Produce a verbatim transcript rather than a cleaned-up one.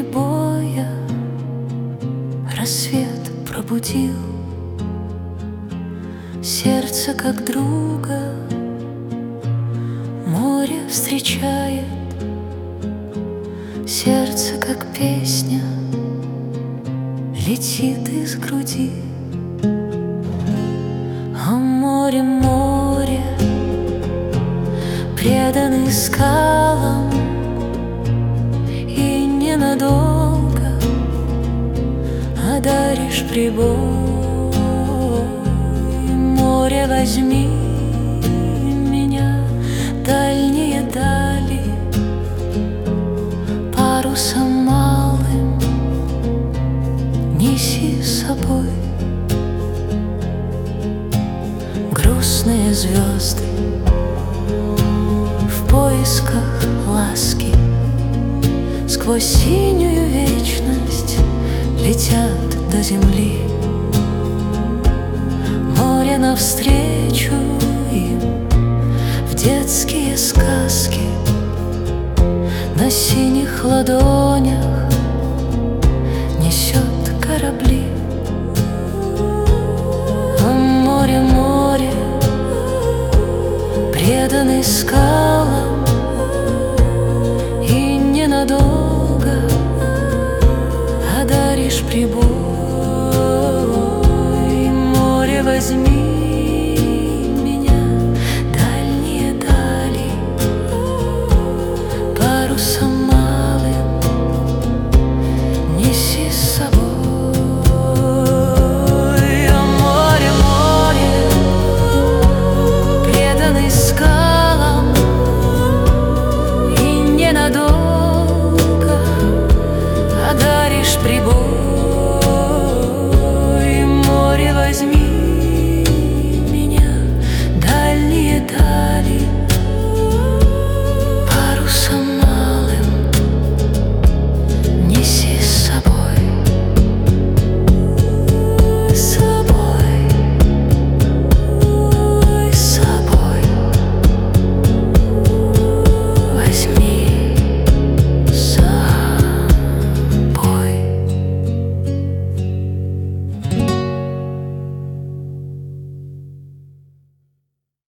прибоя рассвет пробудил сердце, как друга море встречает. Сердце, как песня, летит из груди. А море, море, преданный скалам, и ненадолго одаришь прибой. Море, возьми меня, дальние дали, парусом малым неси с собой. Грустные звезды в поисках ласки сквозь синюю вечность летят до земли. Море навстречу им в детские сказки на синих ладонях несет корабли. А море, море, преданный скалам,